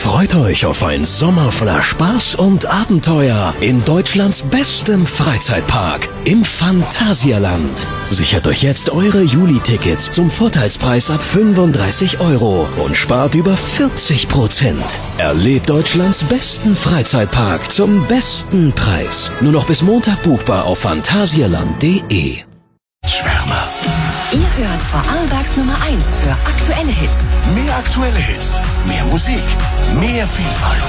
Freut euch auf ein Sommer voller Spaß und Abenteuer in Deutschlands bestem Freizeitpark, im Phantasialand. Sichert euch jetzt eure Juli-Tickets zum Vorteilspreis ab 35 € und spart über 40%. Erlebt Deutschlands besten Freizeitpark zum besten Preis. Nur noch bis Montag buchbar auf phantasialand.de. Schwärmer. Ihr hört Vorarlbergs Nummer 1 für aktuelle Hits. Mehr aktuelle Hits, mehr Musik, mehr Vielfalt.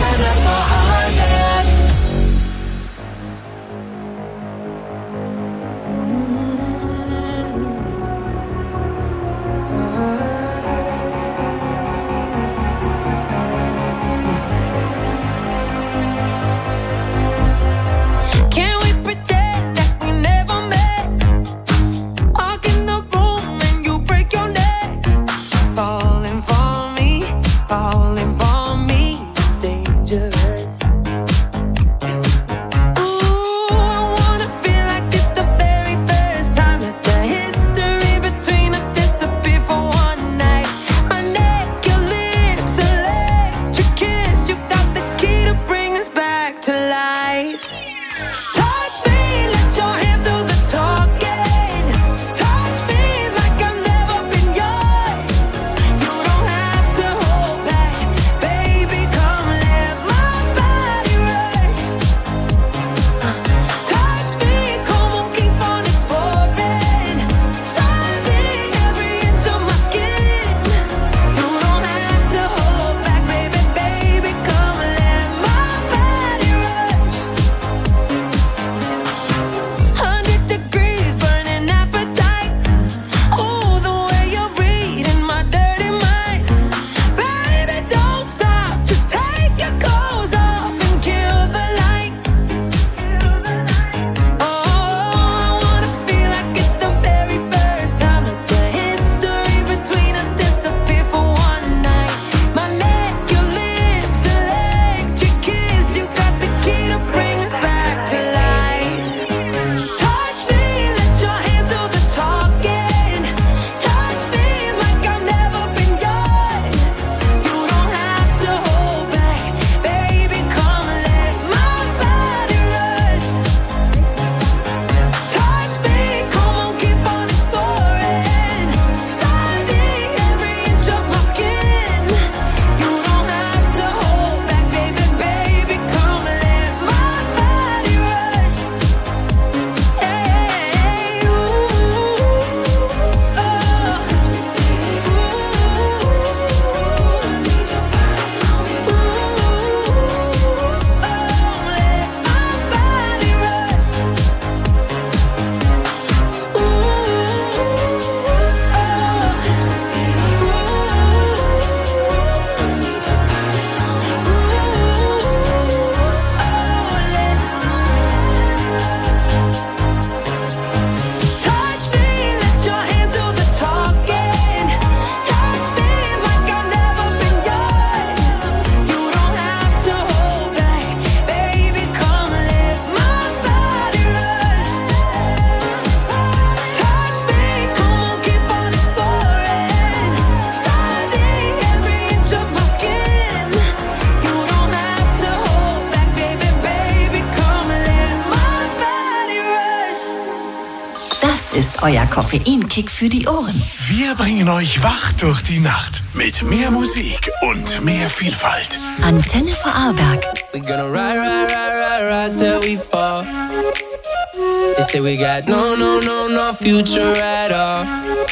Euer Koffeinkick für die Ohren. Wir bringen euch wach durch die Nacht mit mehr Musik und mehr Vielfalt. Antenne Vorarlberg. We gonna ride, ride, ride, ride, ride till we fall. They say we got no future at all.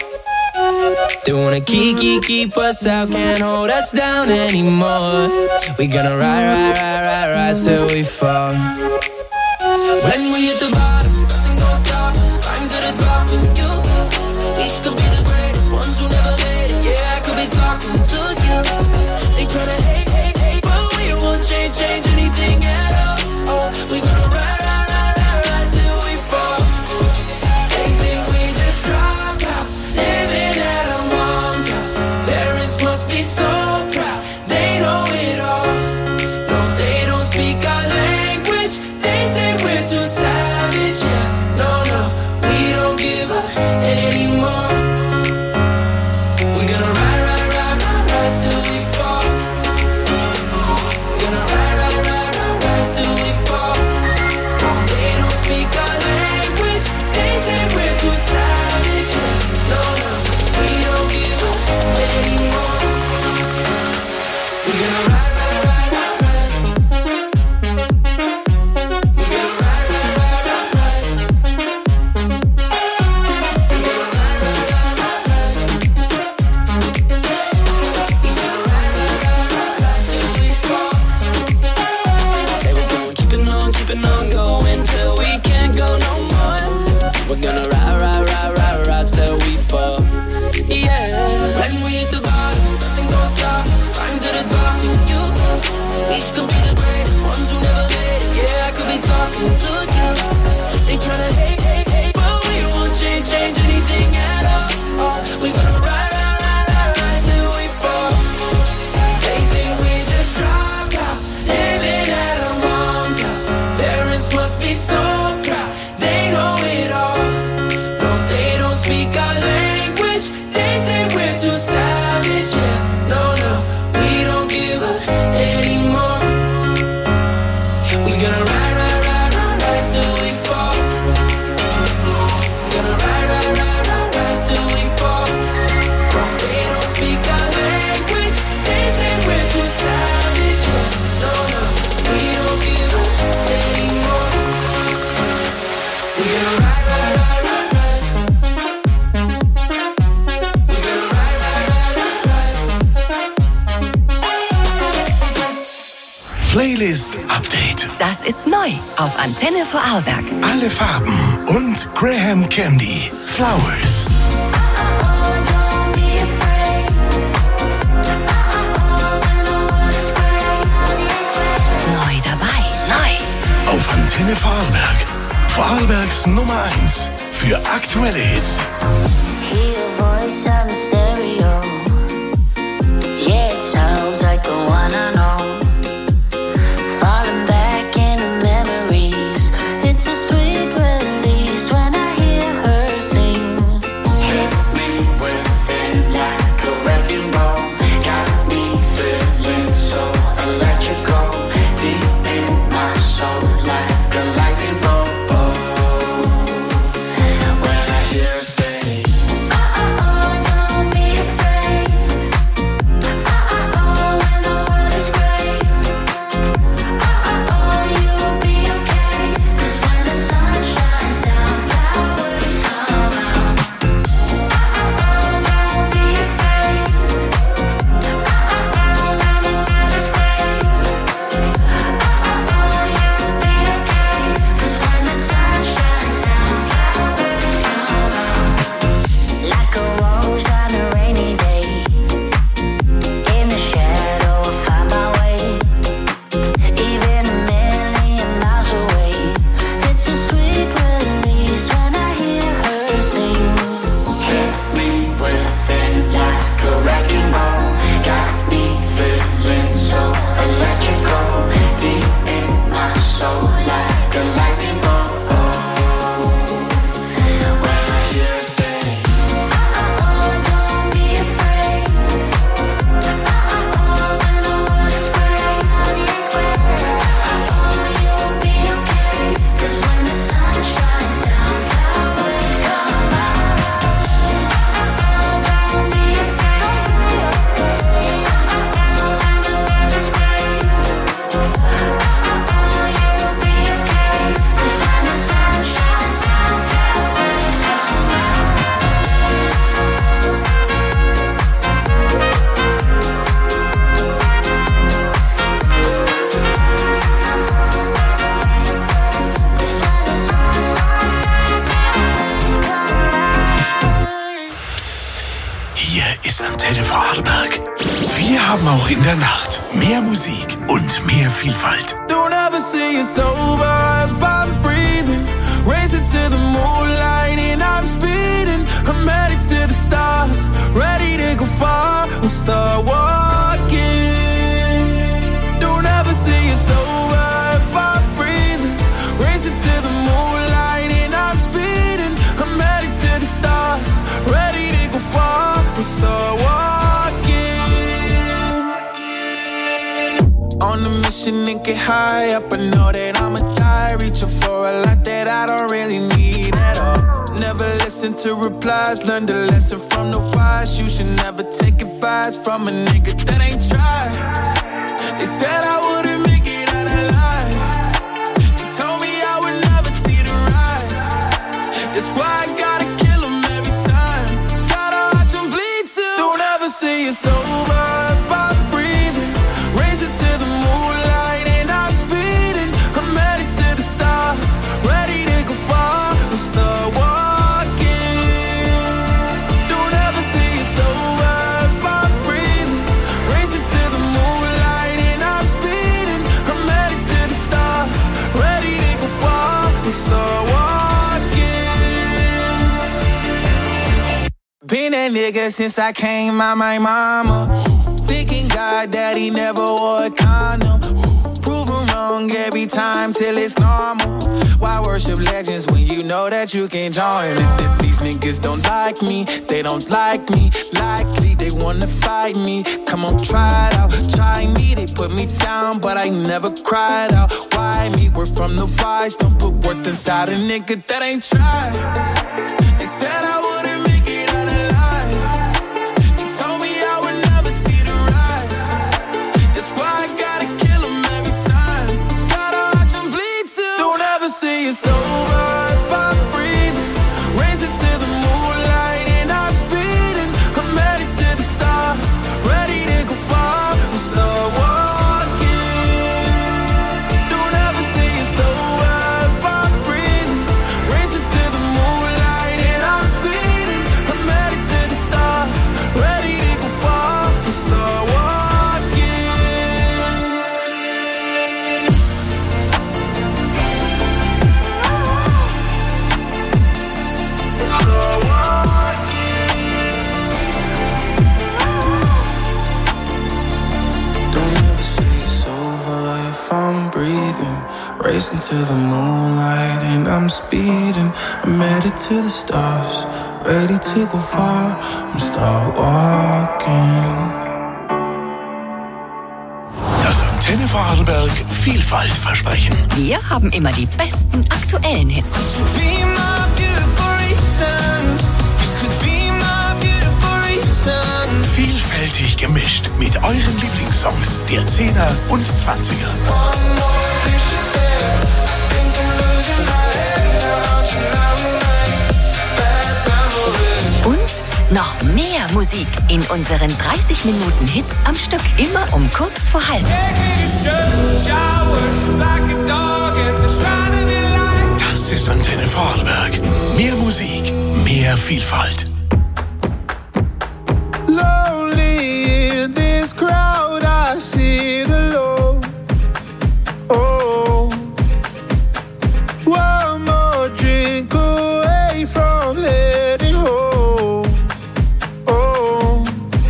They wanna keep us out, can't hold us down anymore. We gonna ride, ride, ride, ride, ride till we fall. When we hit the bottom, nothing gonna stop us. Climb to the top with you. We could be the greatest ones who never made it. Yeah, I could be talking to you. They tryna hate, but we won't change anything at all. Oh, we gonna ride, ride, ride, ride, ride till we fall. They think we just dropped out, living at our mom's house. Parents must be so proud, they know it all. No, they don't speak our language. They say we're too savage. ist Update. Das ist neu auf Antenne Vorarlberg. Alle Farben und Graham Candy. Flowers. Neu dabei. Neu. Auf Antenne Vorarlberg. Vorarlbergs Nummer 1 für aktuelle Hits. Hear a voice on the stereo. Yeah, it sounds like the one I know. Falling back into memories. It's a sweet release when I hear her sing. Hit me with it like a wrecking ball. Got me feeling so electrical. Deep in my soul like a lightning bolt. When I hear her say, don't be afraid. When the world is great. You'll be okay. 'Cause when the sun shines down, flowers come out. Don't be afraid. When the world is great. You'll be okay. 'Cause when the sun shines down, flowers come out. Like a rose on a rainy day. In the shadow I find my way. Even a million miles away. It's a sweet release when I hear her sing. Hit me with it like a wrecking ball. Got me feeling so electrical. Deep in my soul like a lightning bolt. When I hear her say, don't be afraid. When the world is great. You'll be okay. 'Cause when the sun shines down, flowers come out. Don't be afraid. When the world is great. You'll be okay. 'Cause when the sun shines down, flowers come out. Psst. Hier ist Antenne Vorarlberg. Wir haben auch in der Nacht mehr Musik und mehr Vielfalt. Don't ever say it's over if I'm breathing. Racing to the moonlight and I'm speeding. I'm headed to the stars, ready to go far. I'm start walking. Don't ever say it's over if I'm breathing. Racing to the moonlight and I'm speeding. I'm headed to the stars, ready to go far. I'm start walking. On a mission and get high up. I know that I'ma die, reaching for a lot that I don't really need at all. Never listen to replies, learn the lesson from the wise. You should never take advice from a nigga that ain't tried. They said I wouldn't make it out alive. They told me I would never see the rise. That's why I gotta kill 'em every time. Gotta watch 'em bleed too. Don't ever say it's over if I'm breathing. Racing to the moonlight and I'm speeding. I'm headed to the stars, ready to go far. I'm start walking. Don't ever say it's over if I'm breathing. Racing to the moonlight and I'm speeding. I'm headed to the stars, ready to go far. I'm start walking. Been that nigga since I came out my mama. Thinking God that he never wore a condom. Proven wrong every time till it's normal. Why worship legends when you know that you can't join it? These niggas don't like me, they don't like me. Likely they wanna fight me. Come on, try it out, try me. They put me down, but I never cried out. Why me? We're from the wise, don't put worth inside a nigga that ain't tried. They said I wouldn't make it out alive. They told me I would never see the rise. That's why I gotta kill 'em every time. Gotta watch 'em bleed too. Don't ever say it's over if I'm breathing. Racing to the moonlight and I'm speeding. I'm headed to the stars, ready to go far. We'll start walking. racing to the moonlight and I'm speeding. I'm headed to the stars, ready to go far. I'm start walking. Das Antenne Vorarlberg Vielfalt-Versprechen. Wir haben immer die besten aktuellen Hits. Be my beautiful reason. You could be my beautiful reason. Vielfältig gemischt mit euren Lieblingssongs der 10er und 20er. Und noch mehr Musik in unseren 30 Minuten Hits am Stück. Immer um kurz vor halb. Das ist Antenne Vorarlberg. Mehr Musik, mehr Vielfalt. Lonely in this crowd, I sit alone. Oh, one more drink away from heading home. Oh,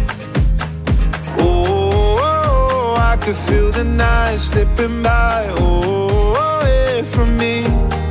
oh, I could feel the night slipping by. Oh, away from me.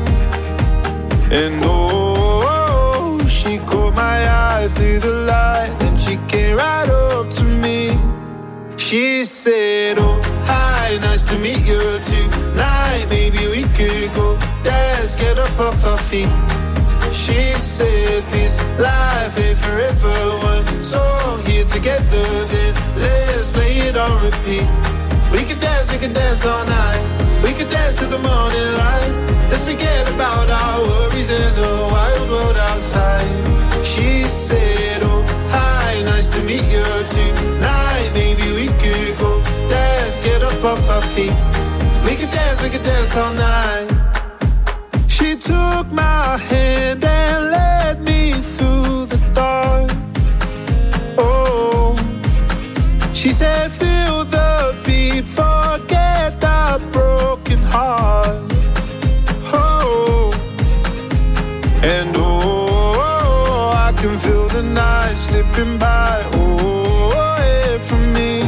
And oh, she caught my eye through the light, and she came right up to me. She said, oh, hi, nice to meet you tonight. Maybe we could go dance, get up off our feet. She said, this life ain't forever. One song here together, then let's play it on repeat. We could dance all night. We could dance to the morning light. Let's forget about our worries in the wild world outside. She said, oh, hi, nice to meet you tonight. Maybe we could go dance, get up off our feet. We could dance all night. She took my hand and led me through the dark. Oh, she said, feel the beat, forget our broken heart. Oh, and oh, I can feel the night slipping by. Oh, away from me.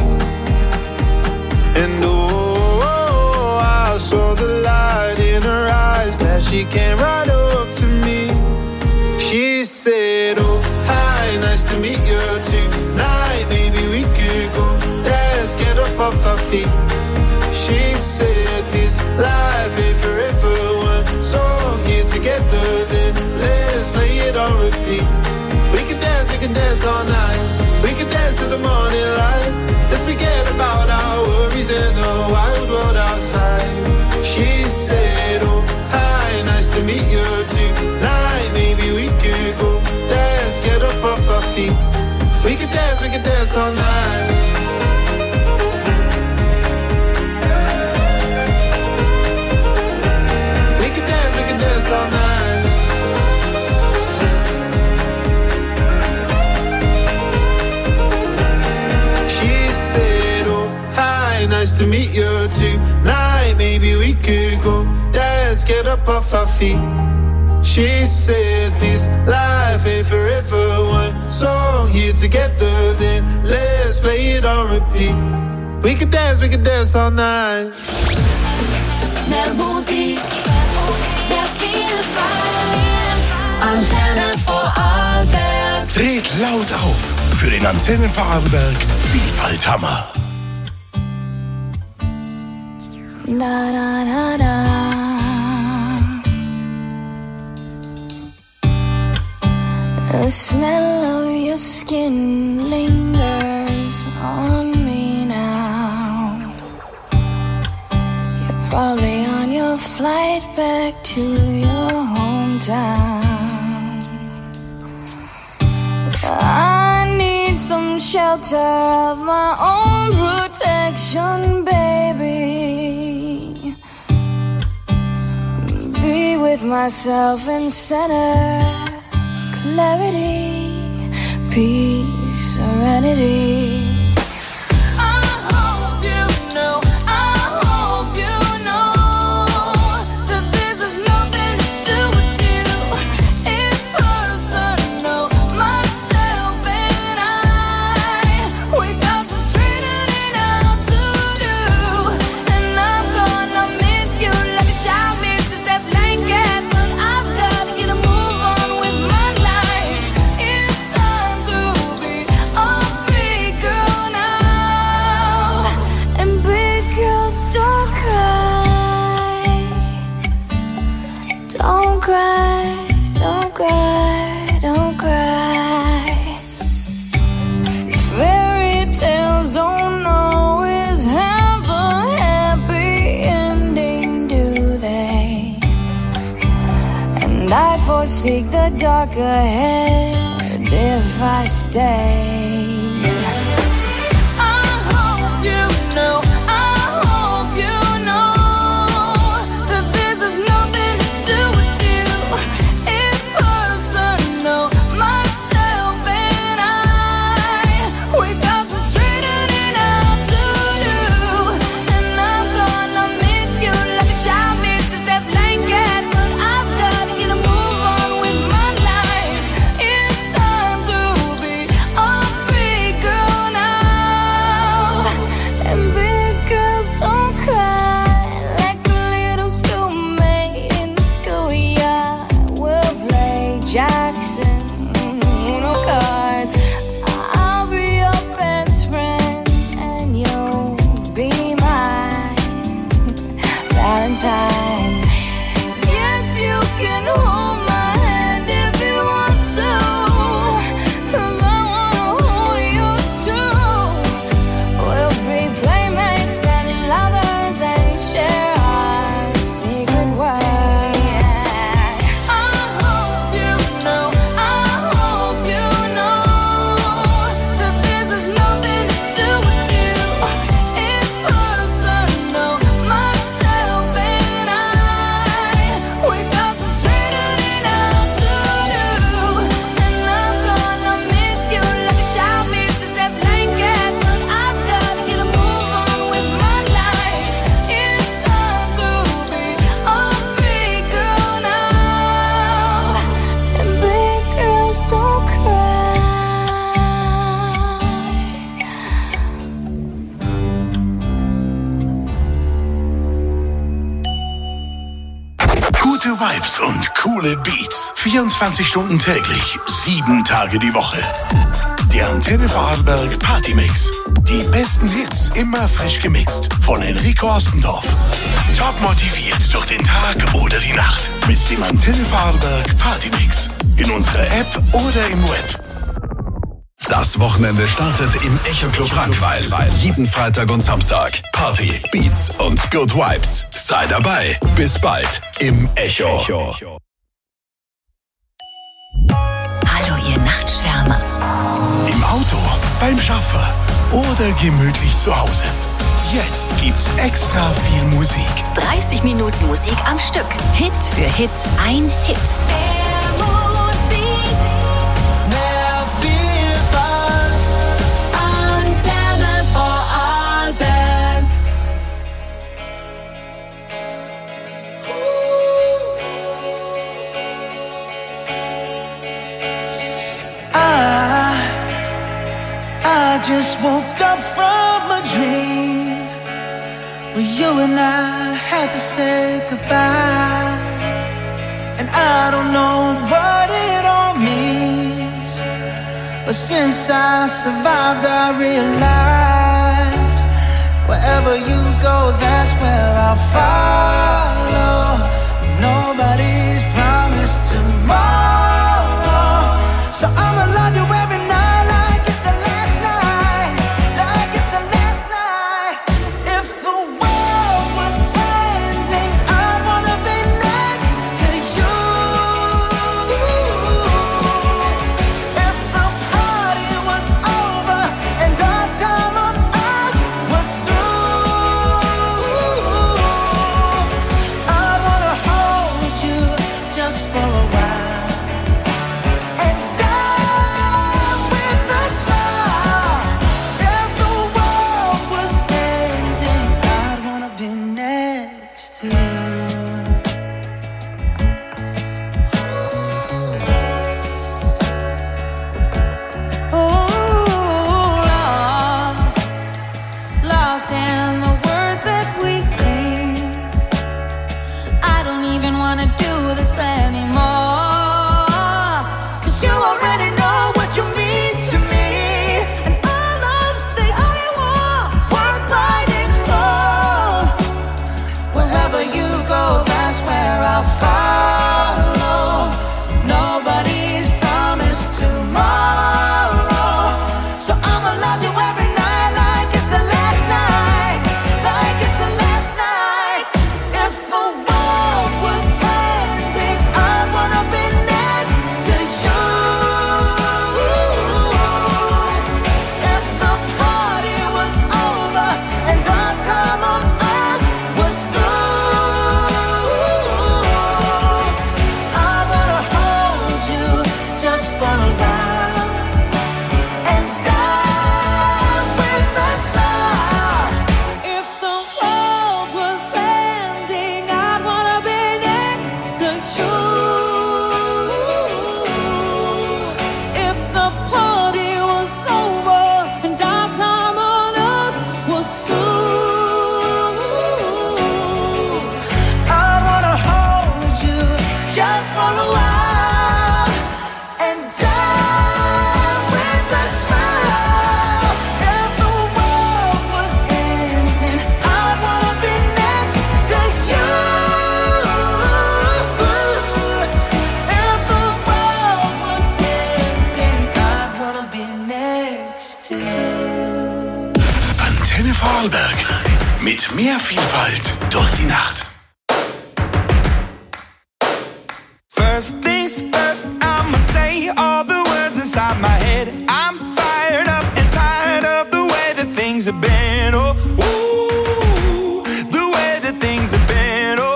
And oh, I saw the light in her eyes. Glad she came right up to me. She said, oh, hi, nice to meet you tonight. Maybe we could go dance, get up off our feet. She said, this life ain't forever. One song here together, then let's play it on repeat. We can dance all night. We can dance to the morning light. Let's forget about our worries in the wild world outside. She said, oh, hi, nice to meet you tonight. Maybe we could go dance, get up off our feet. We can dance all night. Dance all night. She said, oh, hi, nice to meet you tonight. Maybe we could go dance, get up off our feet. She said, this life ain't forever. One song here together, then let's play it on repeat. We could dance all night. Mehr Musik, mehr Vielfalt. Antenne Vorarlberg. Dreht laut auf für den Antenne Vorarlberg Vielfalthammer. Da, da, da, da. The smell of your skin lingers on me now. You're probably on your flight back to your hometown. I need some shelter of my own protection, baby. Be with myself and center clarity, peace, serenity. Child seek the dark ahead if I stay. I hope you know, I hope you know that this has nothing to do with you. It's personal, myself and I. We got some straightening out to do, and I'm gonna miss you like a child misses that blanket. But I've got to get a move on with my life. It's time to be a big girl now, and big girls don't cry like a little schoolmate in the schoolyard. We'll play Jackson, Uno cards. I'll be your best friend, and you'll be my Valentine. Yes, you can hold my hand if you want to, 'cause I wanna hold yours too. We'll be playmates and lovers and share our secret world. I hope you know, I hope you know that this has nothing to do with you. It's personal, myself and I. We got some straightening out to do, and I'm gonna miss you like a child misses that blanket. But I've got to get a move on with my life. It's time to be a big girl now, and big girls don't cry. Gute Vibes und coole Beats. 24 Stunden täglich, 7 Tage die Woche. Der Antenne Vorarlberg Partymix. Die besten Hits, immer frisch gemixt. Von Enrico Ostendorf. Top motiviert durch den Tag oder die Nacht. Mit dem Antenne Vorarlberg Partymix. In unserer App oder im Web. Das Wochenende startet im Echo Club Rankweil. Jeden Freitag und Samstag. Party, Beats und Good Vibes. Sei dabei. Bis bald im Echo. Hallo, ihr Nachtschwärmer. Im Auto, beim Chauffeur oder gemütlich zu Hause. Jetzt gibt's extra viel Musik. 30 Minuten Musik am Stück. Hit für Hit, ein Hit. Mehr Musik, mehr Vielfalt. Antenne Vorarlberg. I just woke up from a dream where you and I had to say goodbye. And I don't know what it all means, but since I survived I realized wherever you go, that's where I'll follow. Nobody's promised tomorrow, so I'ma love you every night like it's the last night, like it's the last night. If the world was ending, I'd wanna be next to you. If the party was over and our time on earth was through, I wanna hold you and die with a smile. If the world was ending, I'd wanna be next to you. If the party was over and our time on earth was through, I wanna hold you just for a while and die with a smile. If the world was ending, I'd wanna be next to you. If the world was ending, I'd wanna be next to you. Antenne Vorarlberg. Mit mehr Vielfalt durch die Nacht. First things first, I'ma say all the words inside my head. I'm fired up and tired of the way that things have been. Oh, ooh, the way that things have been. Oh,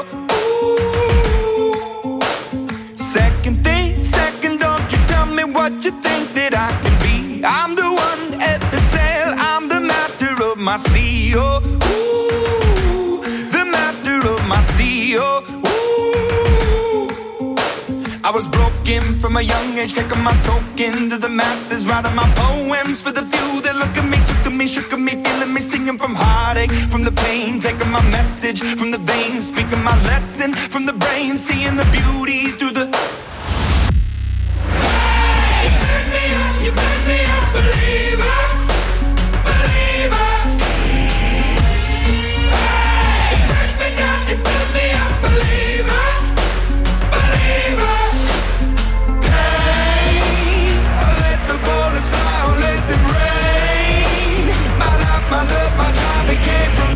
ooh. Second thing, second, don't you tell me what you think that I can be. I'm the one at the sail, I'm the master of my sea. Oh, ooh, the master of my sea. Oh, ooh. I was broken from a young age, taking my soak into the masses, writing my poems for the few that look at me, took to me, shook at me, feeling me, singing from heartache, from the pain, taking my message from the veins, speaking my lesson from the brain, seeing the beauty through the. You burn me up, believer, believer. You burn me down, you burn me up, believer, believer. Let the bullets fly, let them rain. My life, my love, my drive, it came from.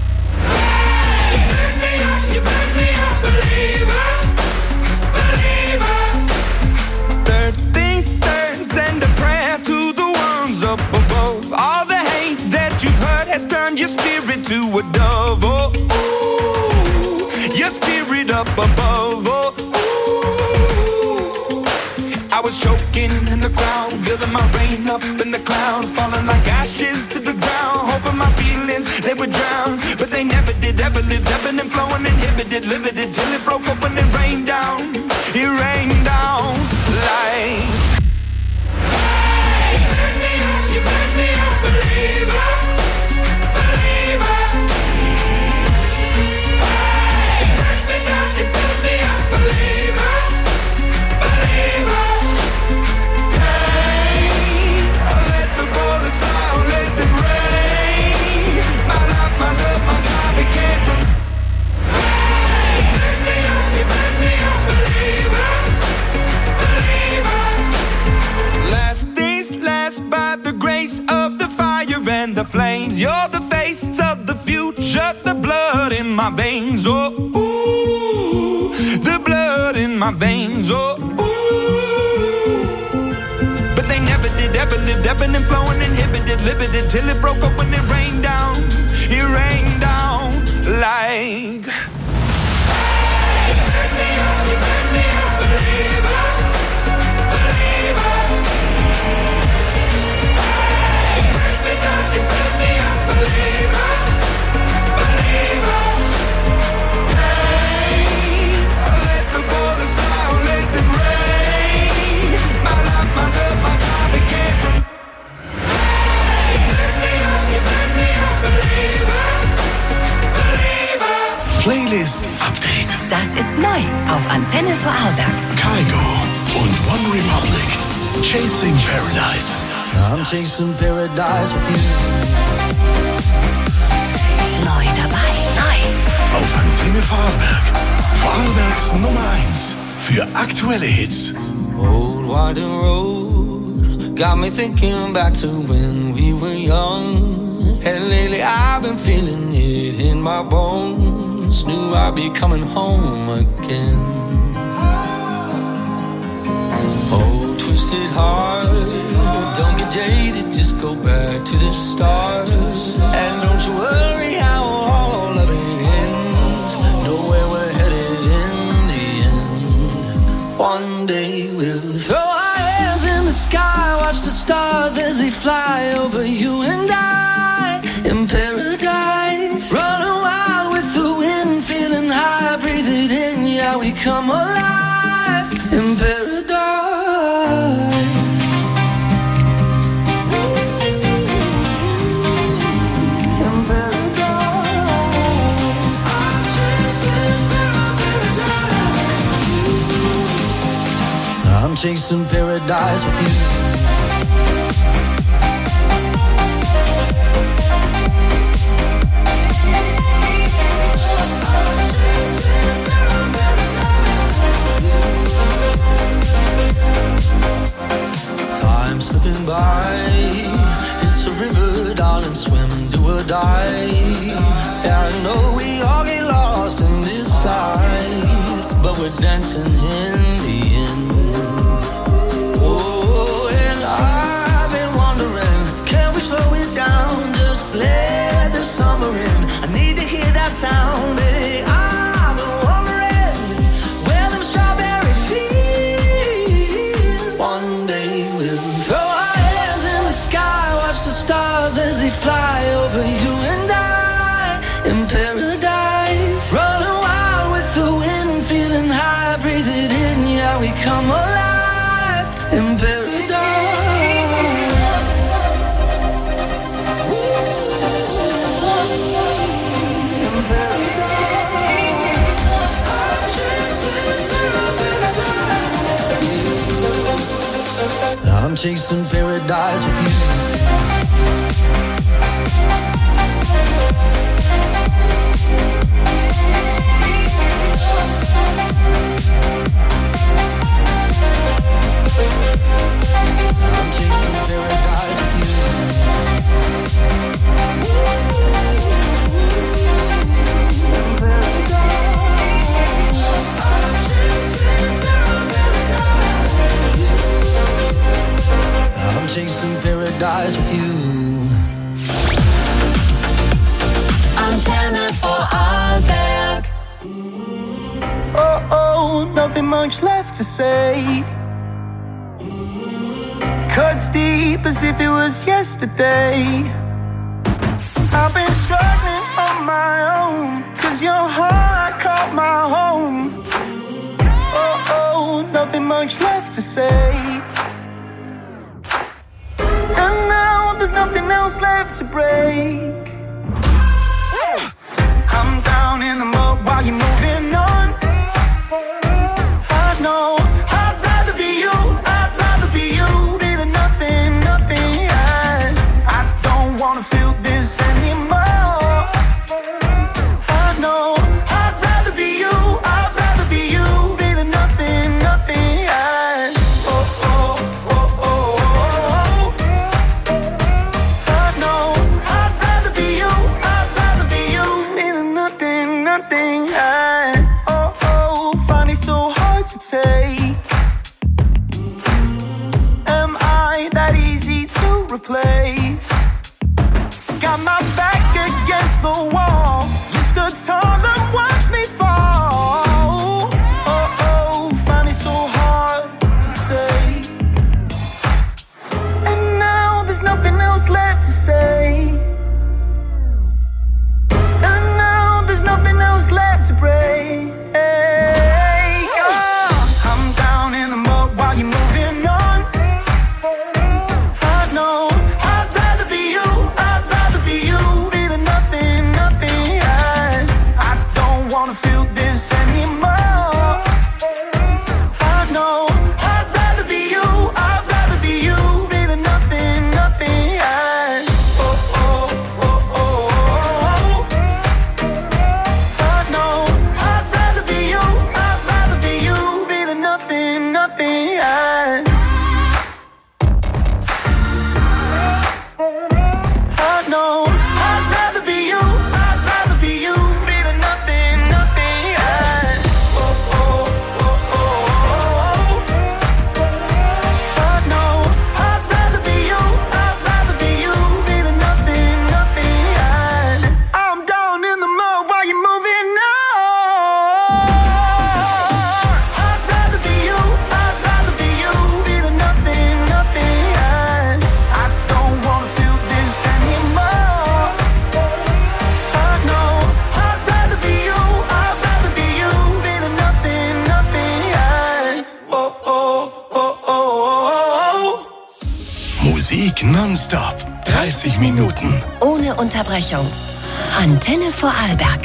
You burn me up, believer, believer. Third things third, send a prayer to the ones up above. All the hate that you've heard has turned your spirit to a dove. Oh, ooh, your spirit up above. Oh, ooh. I was choking in the crowd, building my rain up in the cloud, falling like ashes to the ground, hoping my feelings they would drown, but they never did. Ever lived, ebbing and flowing, inhibited, limited, till it broke open and rained down. It rained down like. You burn me up, believer, believer. You burn me down, you burn me up, believer, believer. Hey, let the bullets fly, let them rain. My life, my love, my drive, it came from. You burn me up, believer, believer. Last things last, by the grace of the fire and the flames. You're the face of the future, the blood in my veins. Oh, ooh, the blood in my veins. Oh, ooh. But they never did, ever lived, ebbing and flowing, inhibited, limited, till it broke up when it rained down. It rained down like. You burn me up, believer, believer. You burn me down, you burn me up, believer, believer. Hey, let the bullets fly, let them rain. My life, my love, my drive, it came from. You burn me up, believer, believer. Playlist Update. Das ist neu auf Antenne Vorarlberg. Kygo und One Republic. Chasing Paradise. I'm chasing paradise with you. Neu dabei. Neu. Auf Antenne Vorarlberg. Vorarlbergs Nummer 1 für aktuelle Hits. Old winding road got me thinking back to when we were young. And lately I've been feeling it in my bones. Knew I'd be coming home again. Oh, twisted heart, don't get jaded, just go back to the start. And don't you worry how all of it ends. Know where we're headed in the end. One day we'll throw our hands in the sky, watch the stars as they fly over you and I in paradise. Running wild with the wind, feeling high, breathe it in, yeah, we come alive in paradise. I'm chasing paradise with you. Time slipping by, it's a river, darling, swim, do or die. Yeah, I know we all get lost in this life, but we're dancing in the end. Oh, and I've been wondering, can we slow it down, just let the summer in? I need to hear that sound, baby. I've been wondering where them strawberry fields. One day we'll throw our hands in the sky, watch the stars as they fly over you and I in paradise. Running wild with the wind, feeling high, breathe it in, yeah, we come alive in paradise. I'm chasing paradise with you. I'm chasing paradise with you. I'm chasing paradise with you. Antenne Vorarlberg. Oh, nothing much left to say. Cuts deep as if it was yesterday. I've been struggling on my own, 'cause your heart caught my home. Oh, nothing much left to say. And now there's nothing else left to break. I'm down in the mud while you're moving on. I know I'd rather be you, I'd rather be you. Feeling nothing, nothing, yeah. I don't wanna feel this anymore. I know I'd rather be you, I'd rather be you. Feeling nothing, nothing, yeah. Oh, oh, oh, oh, oh. I know I'd rather be you, I'd rather be you. Feeling nothing, nothing, yeah. Oh, oh, find it so hard to take. Am I that easy to replace? Got my back against the wall. You stood tall and watched me fall. Oh, oh, find it so hard to take. And now there's nothing else left to say. And now there's nothing else left to break. I'm down in the mud while you're moving on. I know I'd rather be you, I'd rather be you. Feeling nothing, nothing, yeah. I don't wanna feel this anymore. I know I'd rather be you, I'd rather be you. Feeling nothing, nothing, yeah. Oh, oh, oh, oh, oh. I know I'd rather be you, I'd Nonstop. 30 Minuten. Ohne Unterbrechung. Antenne Vorarlberg.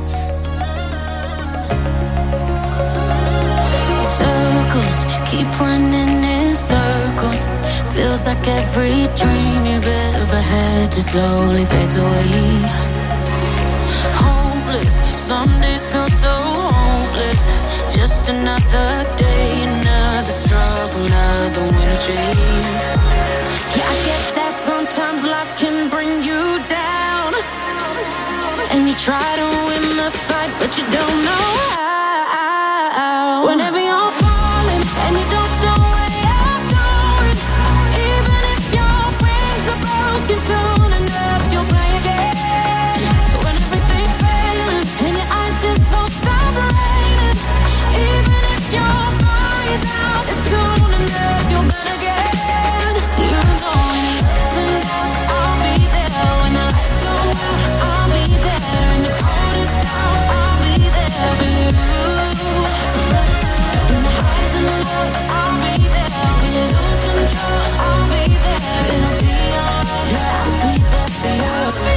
Circles, keep running in circles. Feels like every dream you've ever had just slowly fades away. Hopeless, some days feel so hopeless. Just another day, another struggle, another winter chase. Yeah, I guess that sometimes life can bring you down, and you try to win the fight, but you don't know how. Whenever you're falling and you don't know where you're going, even if your wings are broken, soon enough you'll fly again. When everything's failing and your eyes just won't stop raining, even if your fire's out, it's soon enough you'll burn again. You know when the ups and downs, I'll be there. When the lights go out, I'll be there. In the coldest hour, I'll be there for you. In the highs and the lows, I'll be there. When you lose control, I'll be there. It'll be alright, yeah, I'll be there for you.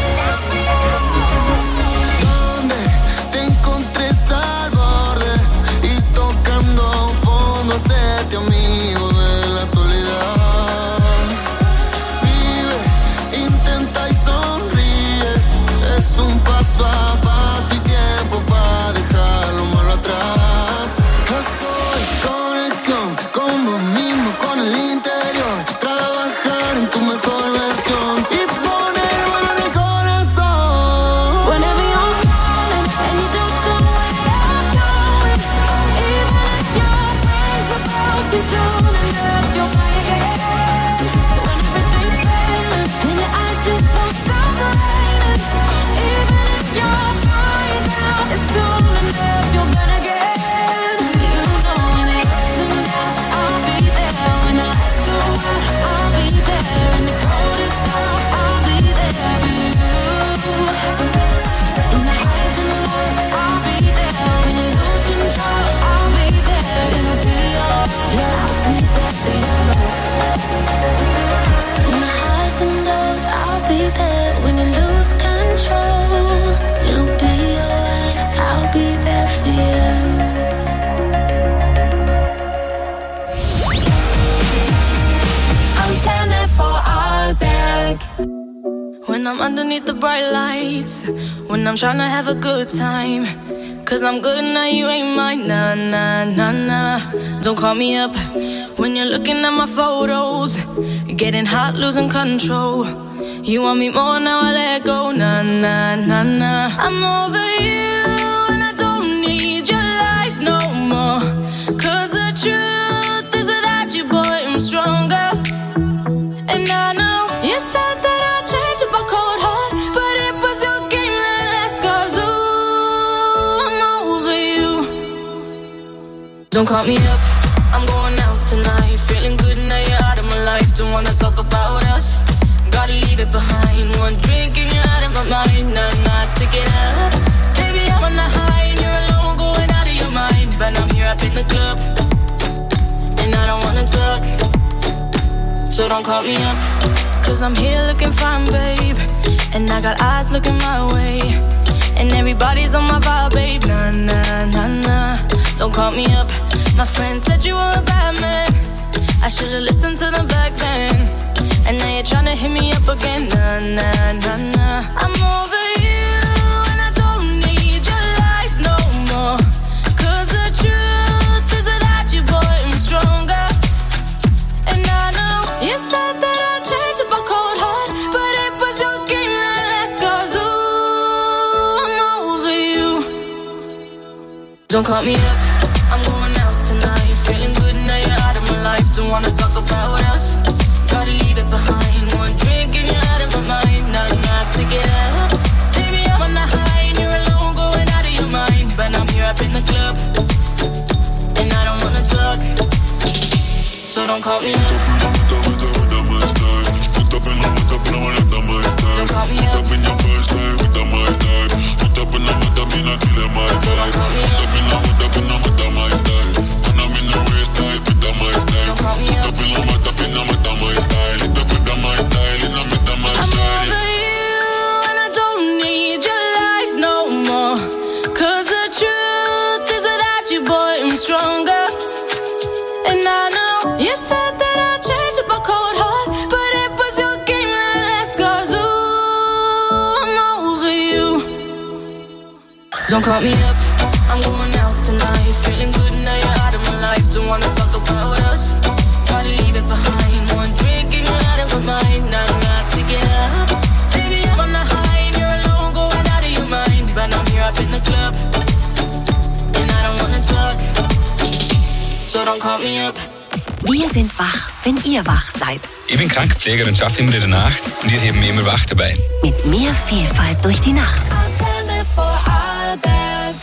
Donde te encontres al borde y tocando fondo, séte amigo de la soledad. Vive, intenta y sonríe. Es un paso a paso y tiempo para dejar lo malo atrás. Soy conexión con vos mismo, con el interior. Trabajar en tu mejor versión y poner valor en el corazón. Whenever you're falling and you don't know where you're going, even if your wings are broken, soon enough you'll fly again. When everything's failing and your eyes just won't stop raining, even if your fire's out, it's soon enough you'll burn again. You know when the ups and downs, I'll be there. When the lights go out, I'll be there. In the coldest hour, I'll be there for you. In the highs and the lows, I'll be there. When you lose control, I'll be there. It'll be alright, yeah, I'll be there for you. In the highs and lows, I'll be there. When you lose control, it'll be alright, I'll be there for you. Antenne Vorarlberg. When I'm underneath the bright lights, when I'm trying to have a good time, 'cause I'm good now, you ain't mine, nah, nah, nah, nah. Don't call me up when you're looking at my photos, getting hot, losing control. You want me more, now I let go, nah, nah, nah, nah. I'm over you and I don't need your lies no more, 'cause the truth is without you, boy, I'm stronger. And I know you said that I'd change up a cold heart, but it was your game that last, 'cause ooh, I'm over you. Don't call me up, I'm going out tonight, feeling good now you're out of my life. Don't wanna talk about us, gotta leave it behind. One drink and you're out of my mind, nah, nah, take it out. Baby, I'm on the high and you're alone, going out of your mind. But I'm here up in the club, and I don't wanna talk, so don't call me up, 'cause I'm here looking fine, babe, and I got eyes looking my way, and everybody's on my vibe, babe, nah, nah, nah, nah. Don't call me up, my friend said you were a bad man, I should've listened to them back then, and now you're tryna hit me up again, nah, nah, nah, nah. I'm over you and I don't need your lies no more, 'cause the truth is without you, boy, I'm stronger. And I know you said that I'd change up a cold heart, but it was your game that last, 'cause ooh, I'm over you. Don't call me up, I'm going out tonight, feeling good now you're out of my life. Don't wanna talk about us, gotta leave it behind. One drink and you're out of my mind, nah, nah, take it out. Baby, I'm on the high and you're alone, going out of your mind. But I'm here up in the club, and I don't wanna talk, so don't call me up. Don't call me up. Don't call me up. Don't call me up, I'm going out tonight. Feeling good now you're out of my life. Don't wanna talk about us, gotta leave it behind. One drink and you're out of my mind. Now I'm not to get up. Baby, I'm on the high and you're alone, going out of your mind. But I'm here up in the club, and I don't wanna talk, so don't call me up. Wir sind wach, wenn ihr wach seid. Ich bin Krankenpfleger und arbeite immer in der Nacht und ihr hebt mich immer wach dabei. Mit mehr Vielfalt durch die Nacht. Antenne Vorarlberg.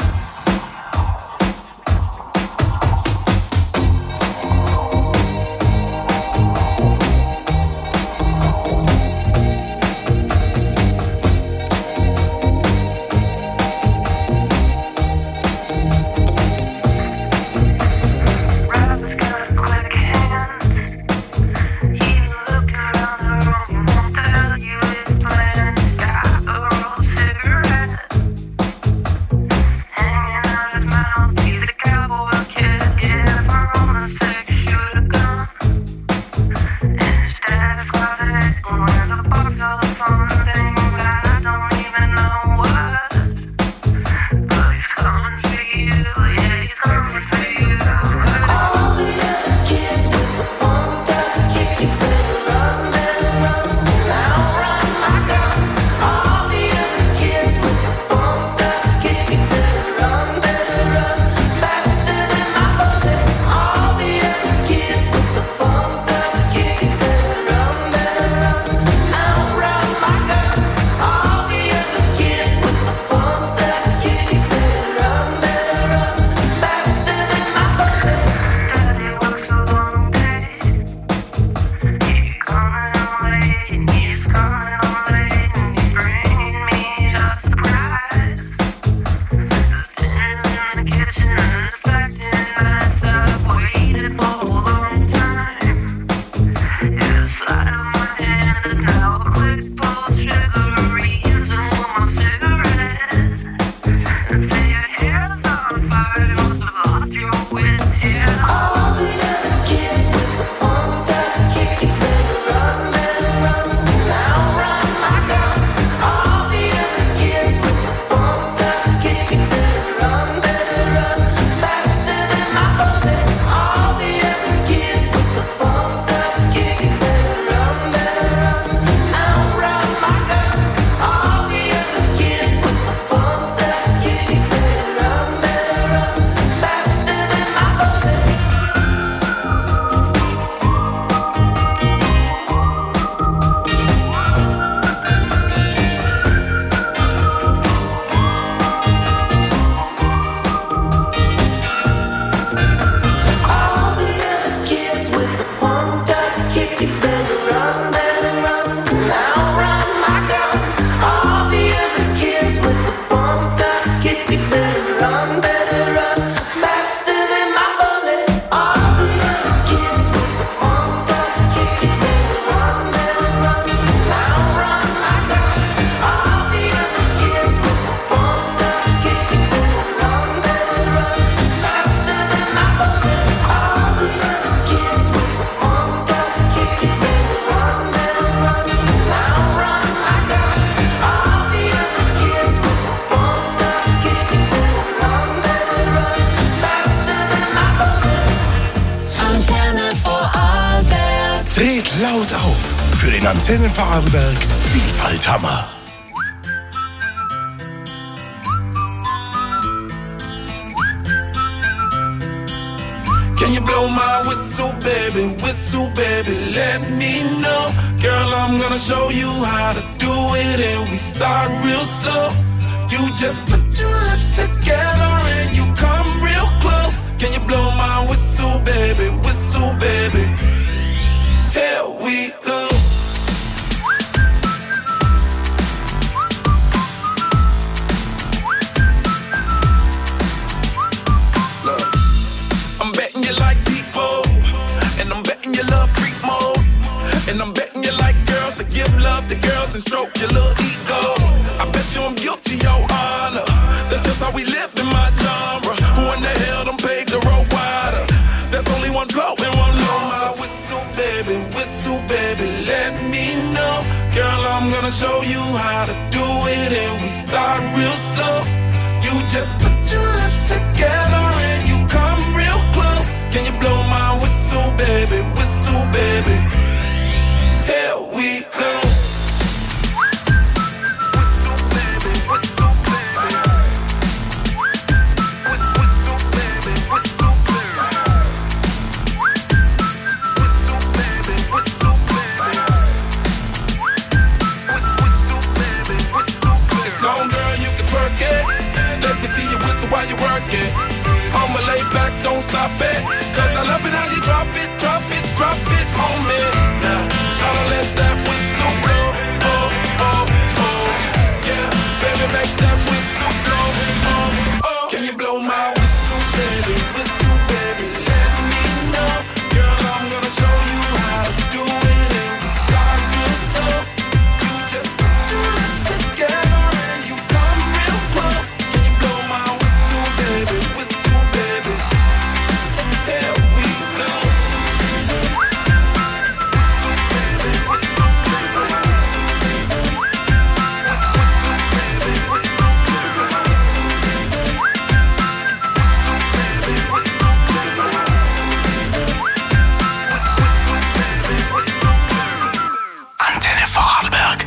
Dreht laut auf für den Antenne Vorarlberg Vielfalthammer. Can you blow my whistle, baby, let me know. Girl, I'm gonna show you how to do it, and we start real slow. You just put your lips together and you come real close. Can you blow my whistle, baby, here we go. Look, I'm betting you like people, and I'm betting you love freak mode, and I'm betting you like girls to give love to girls and stroke your little ego. I bet you I'm guilty, your honor. That's just how we live in my genre. Who in the hell done paved the road wider? There's only one flow and one low. My whistle, baby, let me know. Girl, I'm gonna show you how to do it, and we start real slow. You just put your lips together and you come real close. Can you blow my whistle, baby? Whistle, baby. Here we go. Let me see you whistle while you work it. I'ma lay back, don't stop it. Cause I love it how you drop it, drop it, drop it on me. Now, shawty, let that whistle blow. Oh, oh, oh. Yeah, baby, make that whistle blow. Oh, oh. Can you blow my whistle, baby? Whistle, baby, let me know. Girl, I'm gonna show you how to do it. And we start real slow. You just put your lips together and you come real close. Baby, whistle, baby. There we go. Antenne Vorarlberg.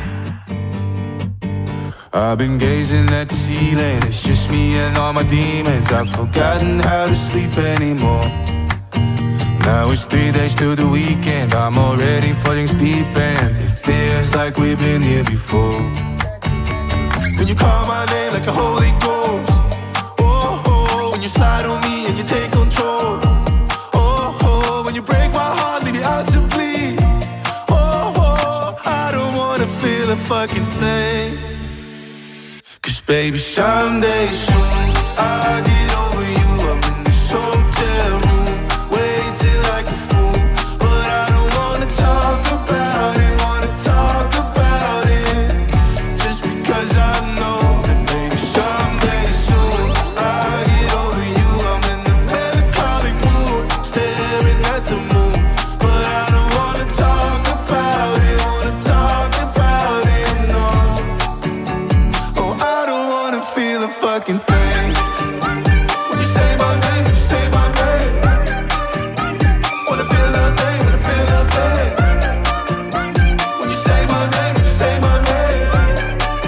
I've been gazing at the ceiling, it's just me and all my demons. I've forgotten how to sleep anymore. Now it's 3 days till the weekend, I'm already falling deep and it feels like we've been here before. When you call my name like a Holy Ghost, oh, oh, when you slide on me and you take control, oh, oh, when you break my heart, leave me out to bleed, oh, oh, I don't wanna feel a fucking thing. Cause baby, someday soon I'll get over you. I'm in this hotel room, waiting like a fool. But I don't wanna talk about it, wanna talk about it. Just because I know that baby, someday soon I'll get over you. I'm in the melancholic mood, staring at the moon. But I don't wanna talk about it, wanna talk about it, no. Oh, I don't wanna feel a fucking thing. When you say my name, when you say my name, wanna feel nothing, wanna feel nothing. When you say my name, when you say my name.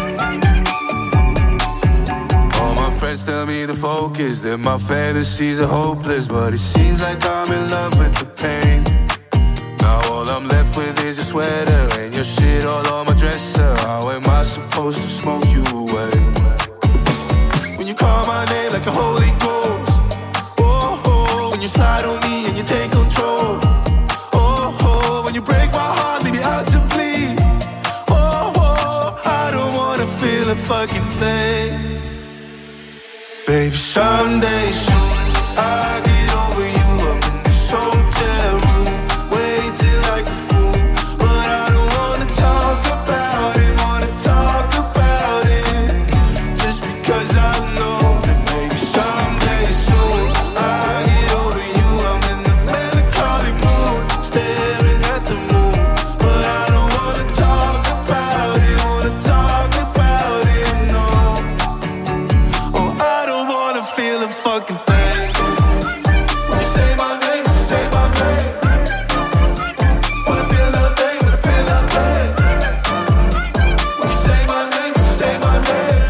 All my friends tell me to focus, that my fantasies are hopeless, but it seems like I'm in love with the pain. Now all I'm left with is your sweater and your shit all on my dresser. How am I supposed to smoke you away? When you call my name like a Holy Ghost, oh, oh, when you slide on me and you take control, oh, oh, when you break my heart, leave me out to bleed, oh, oh, I don't wanna feel a fucking thing. Baby, someday soon I'll get over you. I'm in this hotel room, waiting like a fool. But I don't wanna talk about it, wanna talk about it. Just because I know that maybe someday soon I'll get over you. I'm in the melancholic mood, staring at the moon. But I don't wanna talk about it, wanna talk about it, no. Oh, I don't wanna feel a fucking thing. When you say my name, when you say my name, wanna feel nothing, wanna feel nothing. When you say my name, when you say my name.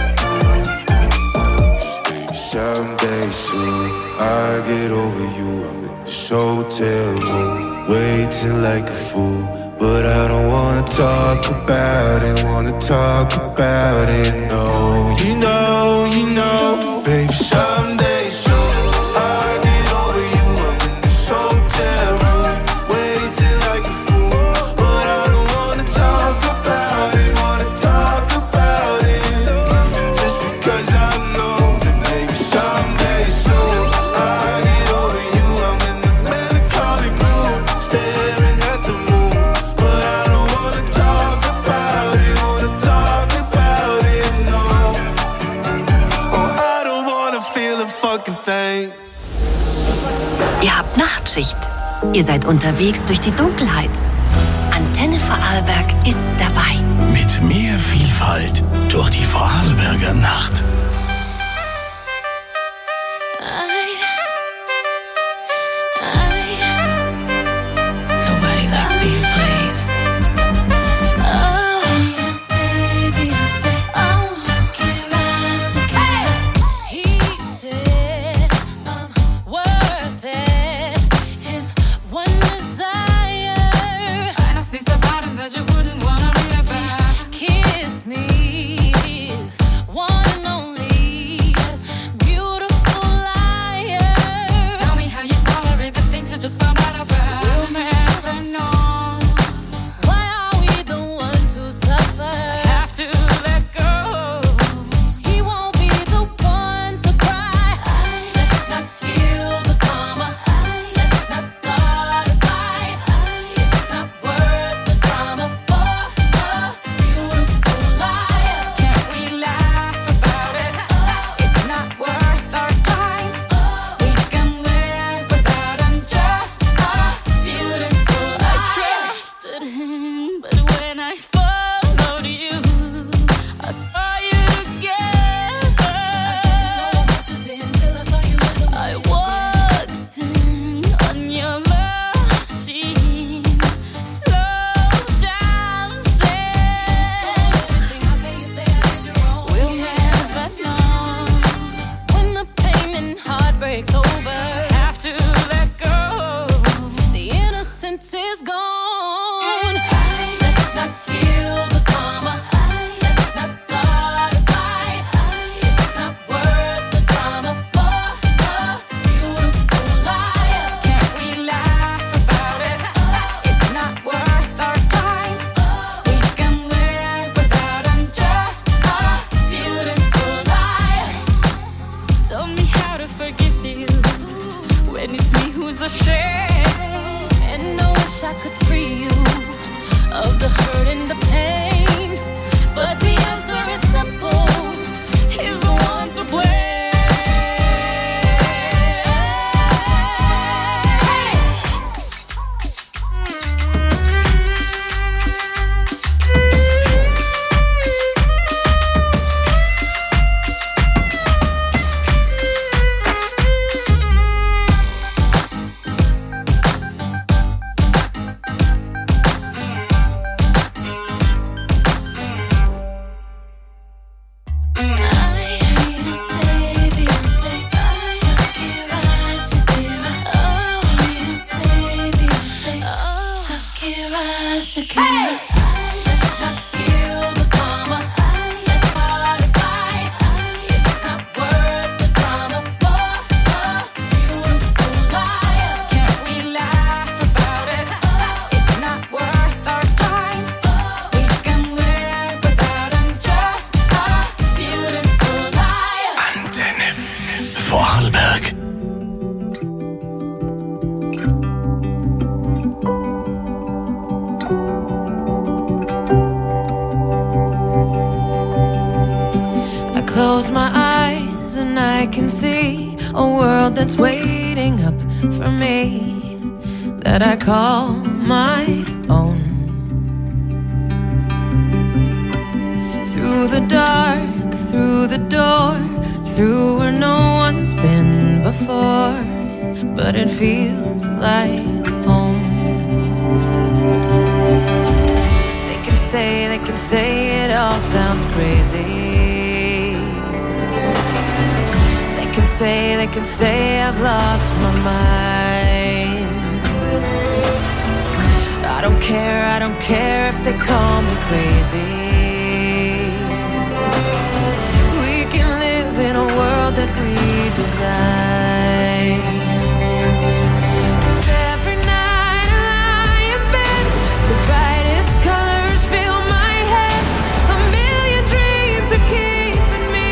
Just baby, someday soon I'll get over you. I'm in this hotel room, waiting like a fool. But I don't wanna talk about it, wanna talk about it, no. You know, baby, someday soon I'll get over you. I'm in this hotel room, waiting like a fool. But I don't wanna talk about it, wanna talk about it. Just because I know that maybe someday soon I'll get over you. I'm in the melancholic mood, staring at the moon. But I don't wanna talk about it, wanna talk about it, no. Oh, I don't wanna feel a fucking thing. Ihr habt Nachtschicht. Ihr seid unterwegs durch die Dunkelheit. Antenne Vorarlberg ist dabei. Mit mehr Vielfalt durch die Vorarlberger Nacht. close my eyes and I can see a world that's waiting up for me, that I call my own. Through the dark, through the door, through where no one's been before, but it feels like home. They can say it all sounds crazy. They can say I've lost my mind. I don't care if they call me crazy. We can live in a world that we design. 'Cause every night I lie in bed, the brightest colors fill my head. A million dreams are keeping me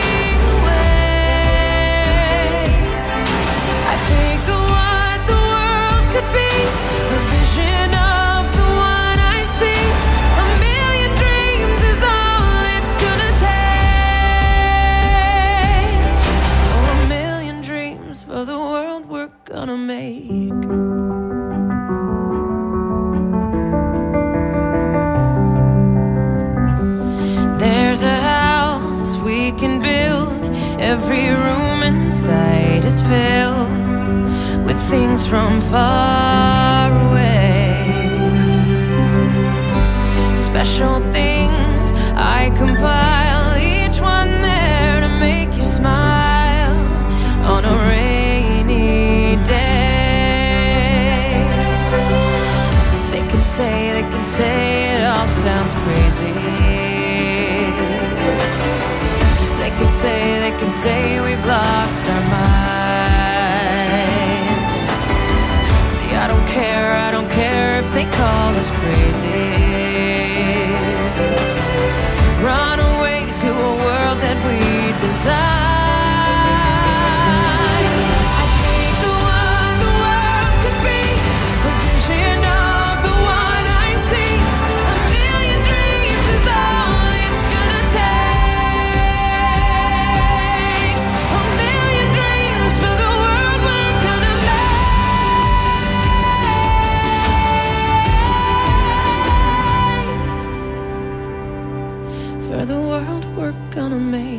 awake. I think of what the world could be, a vision of the one I see. A million dreams is all it's gonna take. Oh, a million dreams for the world we're gonna make. There's a house we can build. Every room inside is filled with things from far away. Special things I compile, each one there to make you smile on a rainy day. They can say it all sounds crazy. They can say we've lost our minds. See, I don't care if they call us crazy. Run away to a world that we design. I think the world could be a vision of the one I see. A million dreams is all it's gonna take. A million dreams for the world we're gonna make. For the world we're gonna make.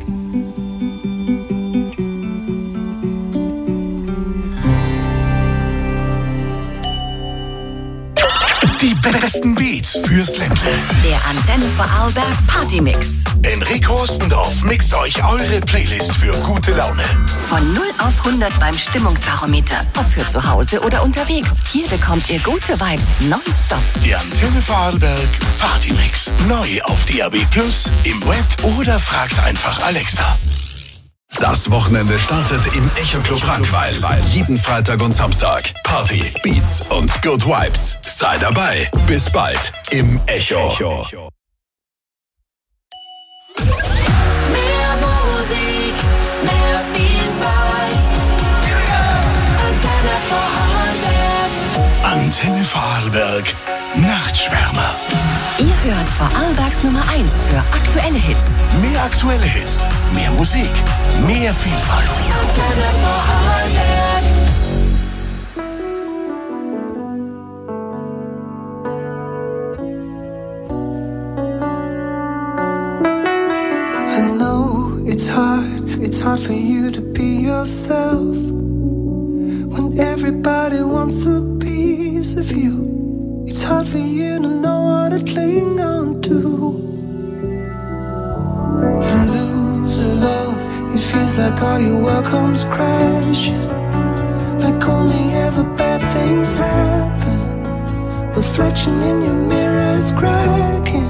Die besten Beats fürs Ländle. Der Antenne Vorarlberg Partymix. Enrico Ostendorf mixt euch eure Playlist für gute Laune. Von 0 auf 100 beim Stimmungsbarometer. Ob für zu Hause oder unterwegs. Hier bekommt ihr gute Vibes nonstop. Der Antenne Vorarlberg Partymix. Neu auf DAB+, im Web oder fragt einfach Alexa. Das Wochenende startet im Echo-Club Rankweil. Jeden Freitag und Samstag. Party, Beats und Good Vibes. Sei dabei. Bis bald im Echo. Mehr Musik, mehr Vielfalt. Antenne Vorarlberg. Antenne Vorarlberg Nachtschwärmer. Ihr hört Vorarlbergs Nummer 1 für aktuelle Hits. Mehr aktuelle Hits, mehr Musik, mehr Vielfalt. Antenne Vorarlberg. I know it's hard for you to be yourself when everybody wants a piece of you. It's hard for you to know what to cling on to. You lose a love, it feels like all your world comes crashing. Like only ever bad things happen. Reflection in your mirror is cracking.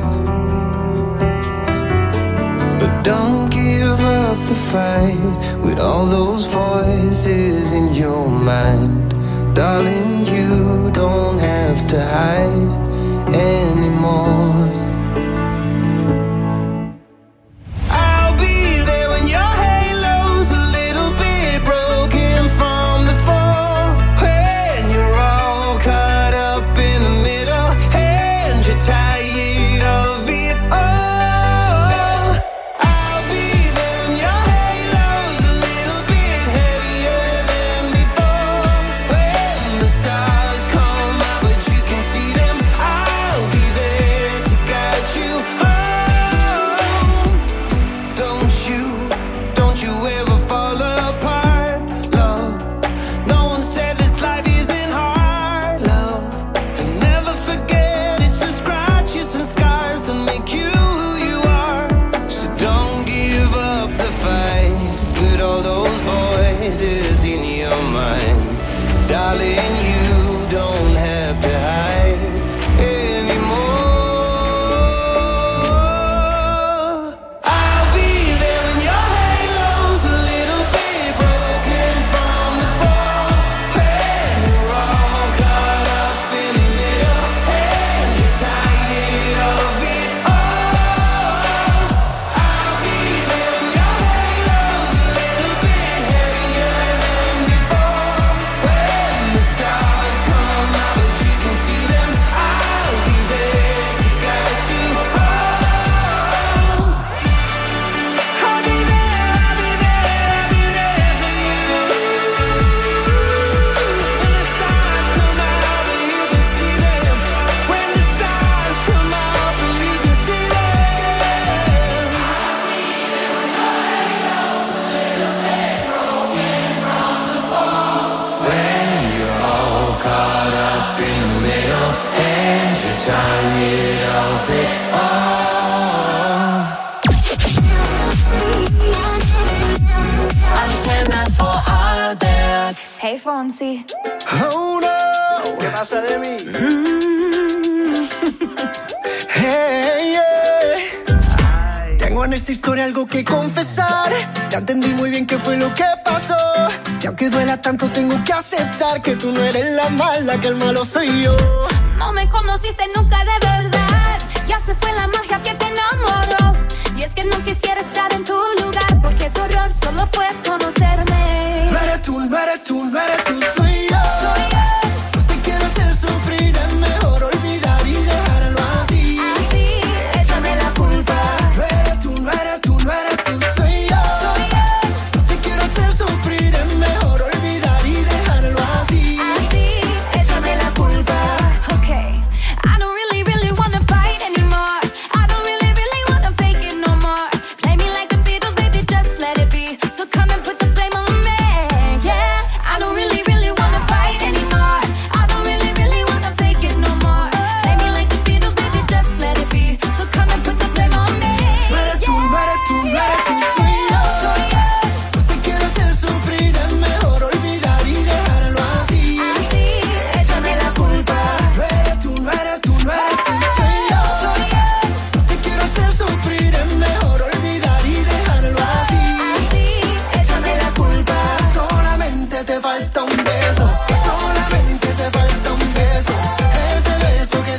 But don't give up the fight with all those voices in your mind. Darling, you don't have to hide anymore. I'll be there when your halo's a little bit broken from the fall. When you're all caught up in the middle and you're tired of it all. I'll be there when your darling, you don't have to hide anymore. I'll be there when your halo's a little bit broken from the fall, when you're all caught up in the middle and you're tired of it all. I'll be there when your halo's a little bit heavier than before, when the stars come out but you can see them. I'll be there to guide you home. I'll be there, I'll be there, I'll be there for you. When the stars come out but you can see them. When the stars come out but you can see them. When you're all caught up in the middle and you're tired of it all. Antenne Vorarlberg. Hey Fonsi. Oh no, ¿qué pasa de mí? Hey, yeah. Tengo en esta historia algo que confesar. Ya entendí muy bien qué fue lo que pasó. Y aunque duela tanto, tengo que aceptar que tú no eres la mala, que el malo soy yo. No me conociste nunca de verdad. Ya se fue la magia que tenía